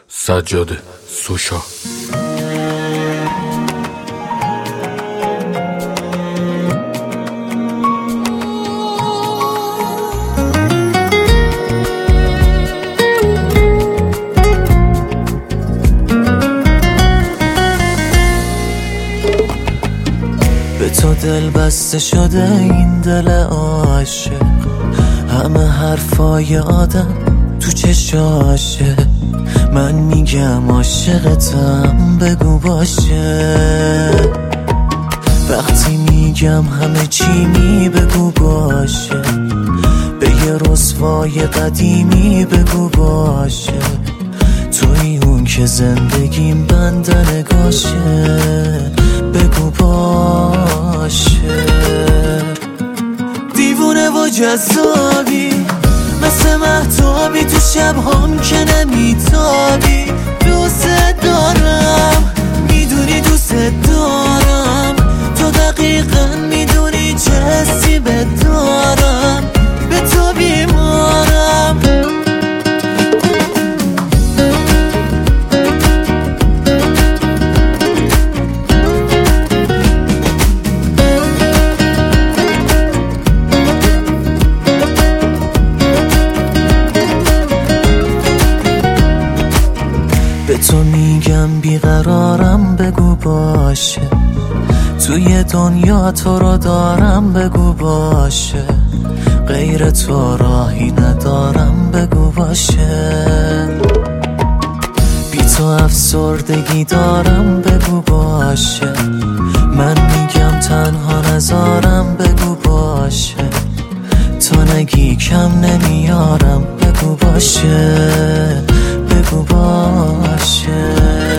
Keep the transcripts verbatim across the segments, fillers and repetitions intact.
سجاده سوشا. به تو دل بسته شده این دل عاشق، همه حرفای آدم تو چشاشه. من میگم عاشقتم بگو باشه، وقتی میگم همه چی می بگو باشه. به یه رسوای قدیمی بگو باشه، توی اون که زندگیم بندنگاشه. بگو باشه. دیوونه و جذابی مثل مهتابی، تو شبهام که نمیتابی. دوست دارم میدونی دوست دارم، تو دقیقا میدونی چه حسی بدارم. به تو بیمارم. به تو میگم بیقرارم بگو باشه، توی دنیا تو رو دارم بگو باشه. غیر تو راهی ندارم بگو باشه. بی تو افسردگی دارم بگو باشه. من میگم تنها نذارم بگو باشه. تو نگی کم نمیارم بگو باشه. بگو باشه.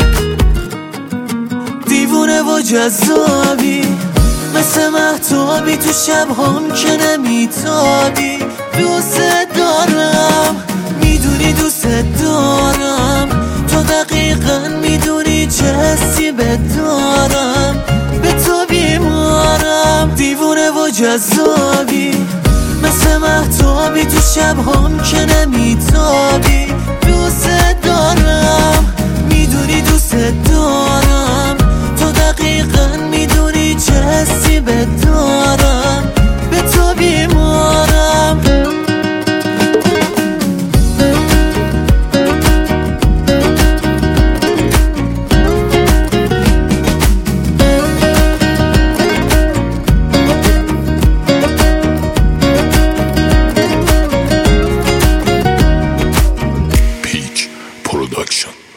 دیوونه و جذابی مثل مهتابی، تو شبهام که نمیتابی. دوست دارم میدونی دوست دارم، تو دقیقا میدونی چه حسی بدارم. به تو بیمارم. دیوونه و جذابی مثل مهتابی، تو شبهام که نمیتابی. دوست دارم میدونی دوست دارم، تو دقیقا میدونی چه حسی بدارم. به تو بیمارم. Peach Production.